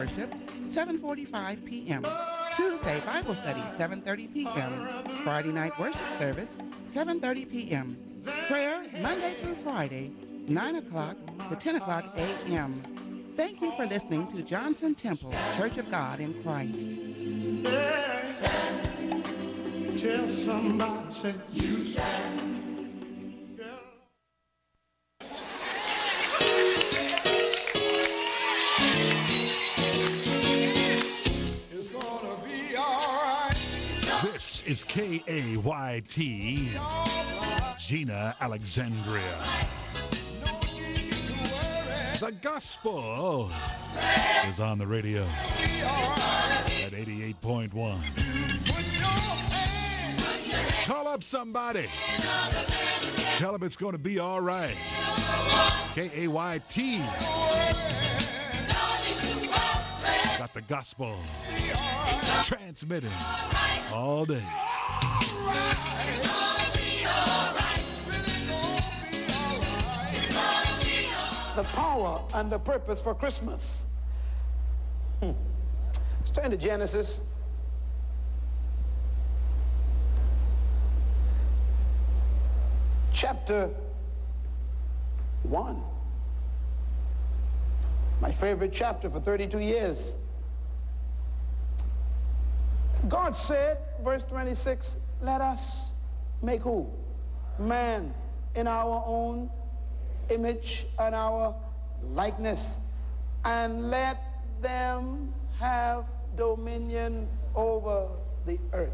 Worship, 7:45 p.m. Tuesday Bible study, 7:30 p.m. Friday night worship service, 7:30 p.m. Prayer, Monday through Friday, 9 o'clock to 10 o'clock a.m. Thank you for listening to Johnson Temple, Church of God in Christ. Tell somebody, say, you stand. It's gonna be all right. This is KAYT, Gina Alexandria. No need to worry. The gospel is on the radio Be all right. at 88.1. Put your hand. Call up somebody. Tell them it's going to be all right. KAYT. Got the gospel transmitting all day. The power and the purpose for Christmas. Let's turn to Genesis. Chapter 1. My favorite chapter for 32 years. God said, verse 26, let us make who? Man in our own image and our likeness, and let them have dominion over the earth.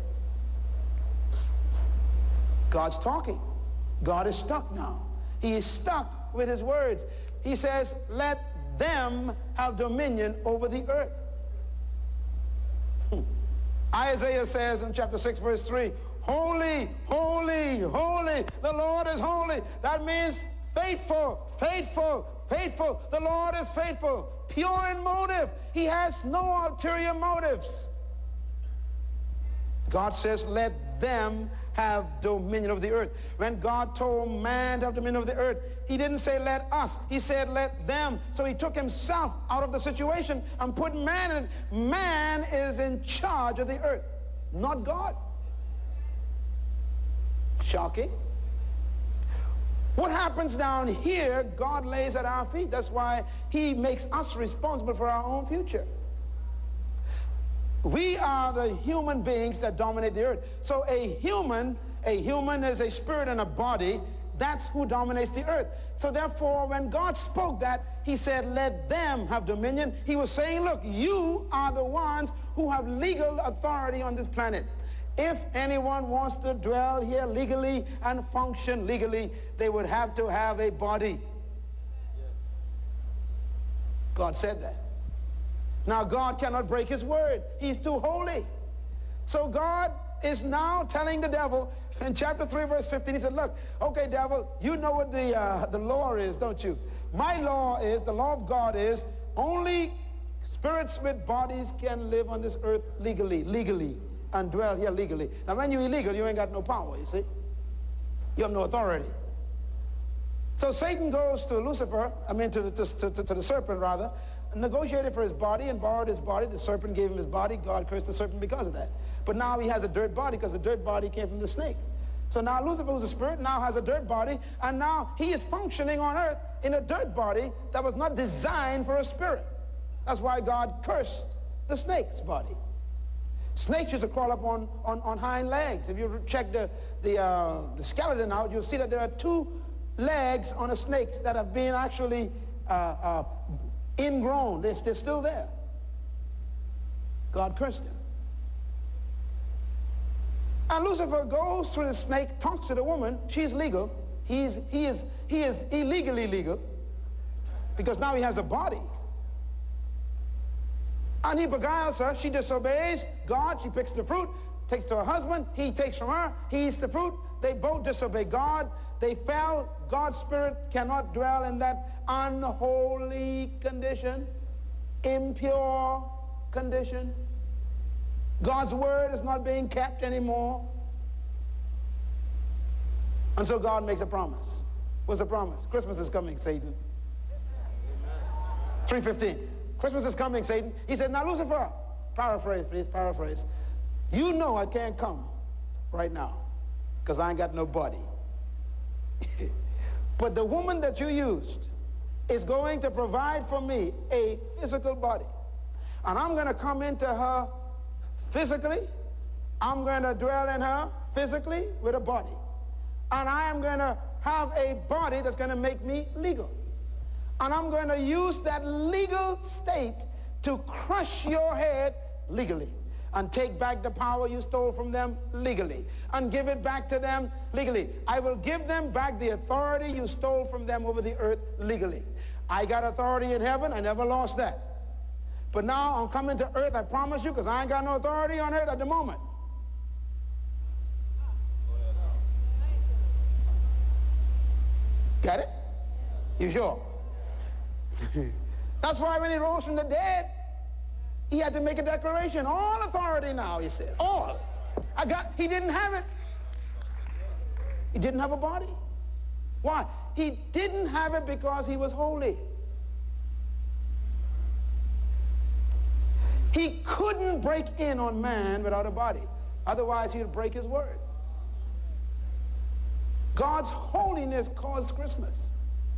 God's talking. God is stuck now. He is stuck with his words. He says, let them have dominion over the earth. Isaiah says in chapter 6, verse 3, holy, holy, holy, the Lord is holy. That means faithful, faithful, faithful. The Lord is faithful, pure in motive. He has no ulterior motives. God says, let them have dominion over the earth. When God told man to have dominion over the earth, he didn't say let us. He said let them. So he took himself out of the situation and put man in it. Man is in charge of the earth, not God. Shocking. What happens down here, God lays at our feet. That's why he makes us responsible for our own future. We are the human beings that dominate the earth. So a human is a spirit and a body. That's who dominates the earth. So therefore, when God spoke that, he said, let them have dominion. He was saying, look, you are the ones who have legal authority on this planet. If anyone wants to dwell here legally and function legally, they would have to have a body. God said that. Now, God cannot break his word. He's too holy. So God is now telling the devil in chapter 3, verse 15, he said, look, okay, devil, you know what the law is, don't you? My law is, the law of God is, only spirits with bodies can live on this earth legally, and dwell here legally. Now, when you're illegal, you ain't got no power, you see? You have no authority. So Satan goes to Lucifer, to the serpent, rather, negotiated for his body and borrowed his body. The serpent gave him his body. God cursed the serpent because of that. But now he has a dirt body because the dirt body came from the snake. So now Lucifer, who's a spirit, now has a dirt body, and now he is functioning on earth in a dirt body that was not designed for a spirit. That's why God cursed the snake's body. Snakes used to crawl up on hind legs. If you check the skeleton out, you'll see that there are two legs on a snake that have been actually ingrown. They're still there. God cursed him. And Lucifer goes through the snake, talks to the woman. She's legal. He is illegally legal because now he has a body. And he beguiles her. She disobeys God. She picks the fruit, takes to her husband. He takes from her. He eats the fruit. They both disobey God. They fell. God's spirit cannot dwell in that unholy condition, impure condition. God's word is not being kept anymore. And so God makes a promise. What's the promise? Christmas is coming, Satan. 3:15. Christmas is coming, Satan. He said, now Lucifer, paraphrase, please, paraphrase. You know I can't come right now because I ain't got no body. But the woman that you used is going to provide for me a physical body. And I'm going to come into her physically. I'm going to dwell in her physically with a body. And I am going to have a body that's going to make me legal. And I'm going to use that legal state to crush your head legally and take back the power you stole from them legally and give it back to them legally. I will give them back the authority you stole from them over the earth legally. I got authority in heaven. I never lost that. But now I'm coming to earth, I promise you, because I ain't got no authority on earth at the moment. Got it? You sure? That's why when he rose from the dead, he had to make a declaration. All authority now, he said. All. He didn't have it. He didn't have a body. Why? He didn't have it because he was holy. He couldn't break in on man without a body. Otherwise, he would break his word. God's holiness caused Christmas.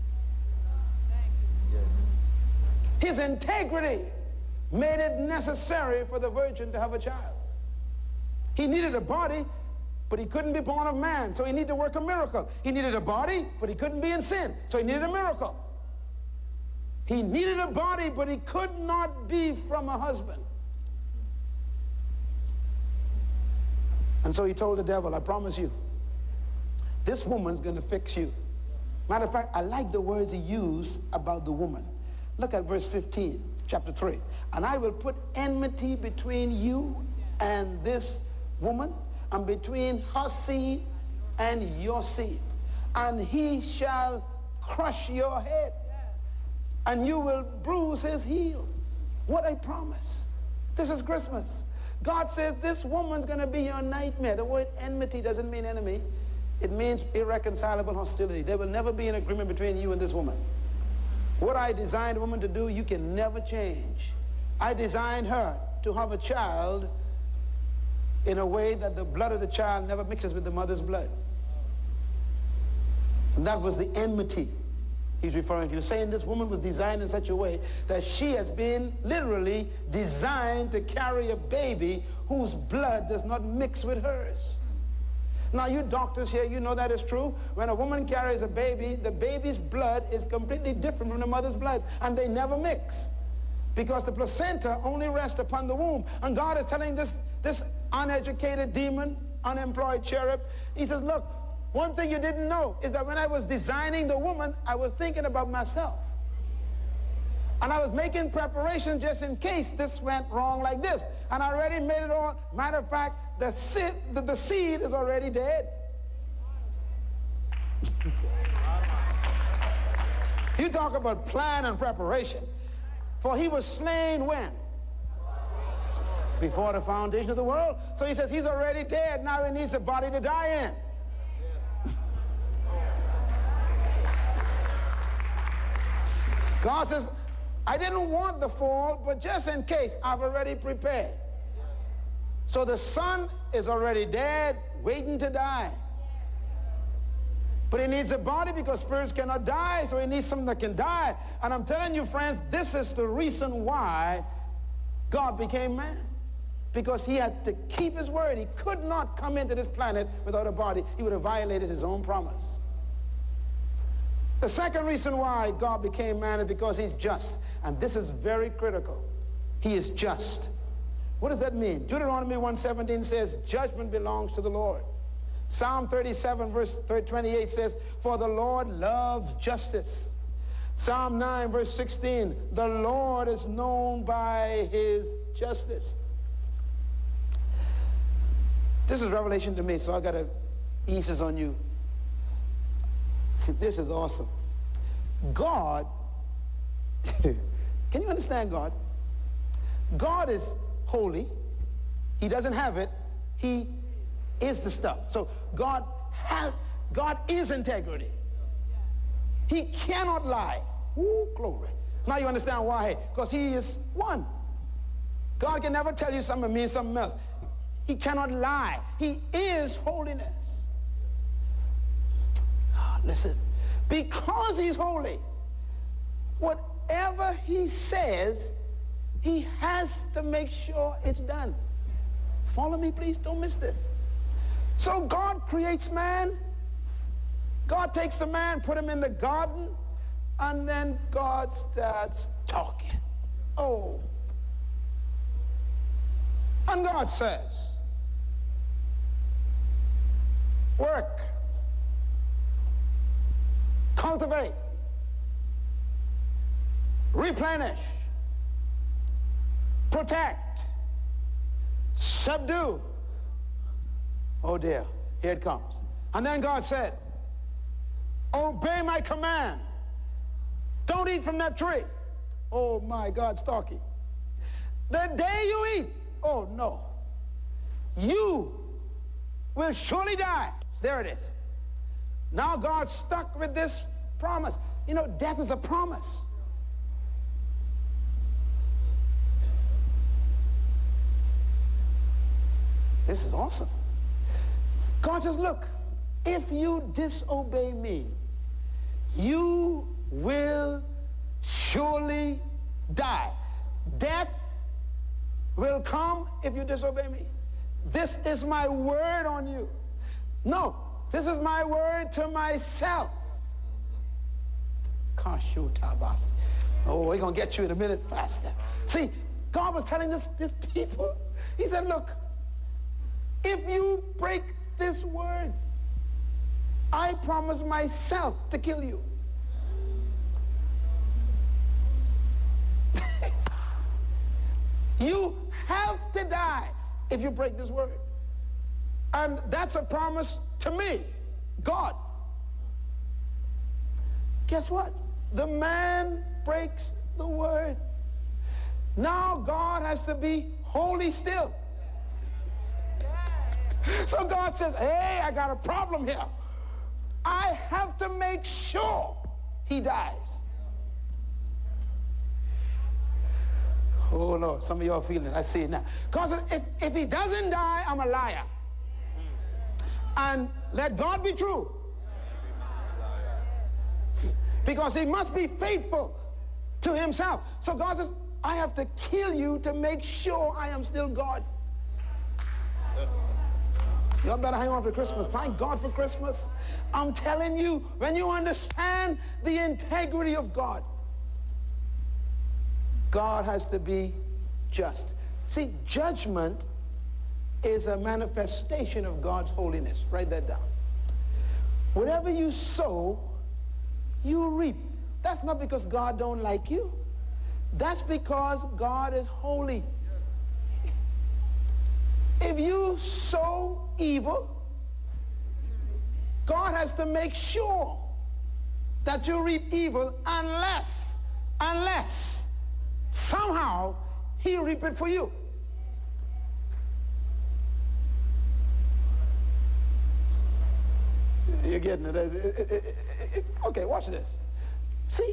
His integrity made it necessary for the virgin to have a child. He needed a body, but he couldn't be born of man, so he needed to work a miracle. He needed a body, but he couldn't be in sin, so he needed a miracle. He needed a body, but he could not be from a husband. And so he told the devil, I promise you, this woman's going to fix you. Matter of fact, I like the words he used about the woman. Look at verse 15, chapter 3. And I will put enmity between you and this woman, and between her seed and your seed. And he shall crush your head, and you will bruise his heel. What a promise. This is Christmas. God says this woman's going to be your nightmare. The word enmity doesn't mean enemy. It means irreconcilable hostility. There will never be an agreement between you and this woman. What I designed a woman to do, you can never change. I designed her to have a child in a way that the blood of the child never mixes with the mother's blood. And that was the enmity he's referring to. He's saying this woman was designed in such a way that she has been literally designed to carry a baby whose blood does not mix with hers. Now, you doctors here, you know that is true. When a woman carries a baby, the baby's blood is completely different from the mother's blood, and they never mix because the placenta only rests upon the womb. And God is telling this uneducated demon, unemployed cherub, he says, look, one thing you didn't know is that when I was designing the woman, I was thinking about myself. And I was making preparations just in case this went wrong like this. And I already made it all. Matter of fact, the seed is already dead. You talk about plan and preparation. For he was slain when? Before the foundation of the world. So he says he's already dead. Now he needs a body to die in. God says, I didn't want the fall, but just in case, I've already prepared. So the son is already dead, waiting to die. But he needs a body because spirits cannot die, so he needs something that can die. And I'm telling you, friends, this is the reason why God became man. Because he had to keep his word. He could not come into this planet without a body. He would have violated his own promise. The second reason why God became man is because he's just. And this is very critical. He is just. What does that mean? Deuteronomy 1:17 says, judgment belongs to the Lord. Psalm 37 verse 28 says, for the Lord loves justice. Psalm 9 verse 16, the Lord is known by his justice. This is revelation to me, so I got to ease this on you. This is awesome. God, can you understand God? God is holy. He doesn't have it. He is the stuff. So God is integrity. He cannot lie. Ooh, glory. Now you understand why? Because he is one. God can never tell you something and mean something else. He cannot lie. He is holiness. Listen, because he's holy, whatever he says, he has to make sure it's done. Follow me, please. Don't miss this. So God creates man. God takes the man, put him in the garden, and then God starts talking. Oh. And God says, work, cultivate, replenish, protect, subdue. Oh dear, here it comes. And then God said, obey my command. Don't eat from that tree. Oh my, God's talking. The day you eat, oh no, you will surely die. There it is. Now God's stuck with this promise. You know, death is a promise. This is awesome. God says, look, if you disobey me, you will surely die. Death will come if you disobey me. This is my word on you. No, this is my word to myself. Oh, we're going to get you in a minute faster. See, God was telling this people, he said, look, if you break this word, I promise myself to kill you. You have to die if you break this word. And that's a promise to me, God. Guess what? The man breaks the word. Now God has to be holy still. So God says, hey, I got a problem here. I have to make sure he dies. Oh, Lord, some of y'all feeling it. I see it now. Because if he doesn't die, I'm a liar. And let God be true. Because he must be faithful to himself. So God says, I have to kill you to make sure I am still God. Y'all better hang on for Christmas. Thank God for Christmas. I'm telling you, when you understand the integrity of God, God has to be just. See, judgment is a manifestation of God's holiness. Write that down. Whatever you sow, you reap. That's not because God don't like you. That's because God is holy. If you sow evil, God has to make sure that you reap evil unless somehow he'll reap it for you. You're getting it. Okay, watch this. See?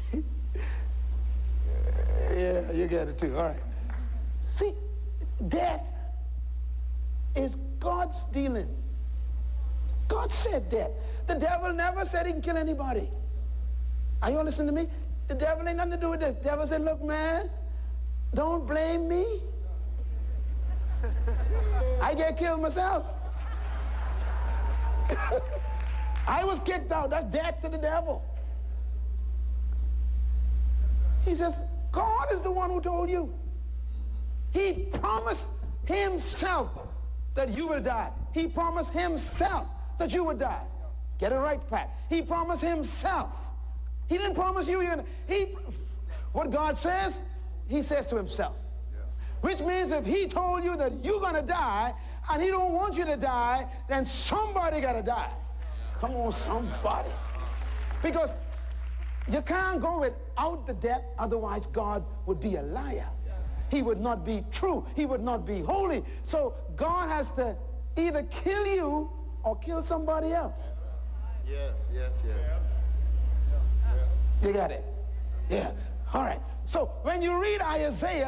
Yeah, you get it too. All right. See, death is God's dealing. God said death. The devil never said he can kill anybody. Are you all listening to me? The devil ain't nothing to do with this. The devil said, look, man, don't blame me. I get killed myself. I was kicked out. That's death to the devil. He says, God is the one who told you. He promised himself that you will die. He promised himself that you would die. Get it right, Pat. He promised himself. He didn't promise you. What God says, he says to himself. Which means if he told you that you're going to die and he don't want you to die, then somebody got to die. Come on, somebody. Because you can't go without the death, otherwise God would be a liar. He would not be true. He would not be holy. So God has to either kill you or kill somebody else. Yes. You got it? Yeah. All right. So when you read Isaiah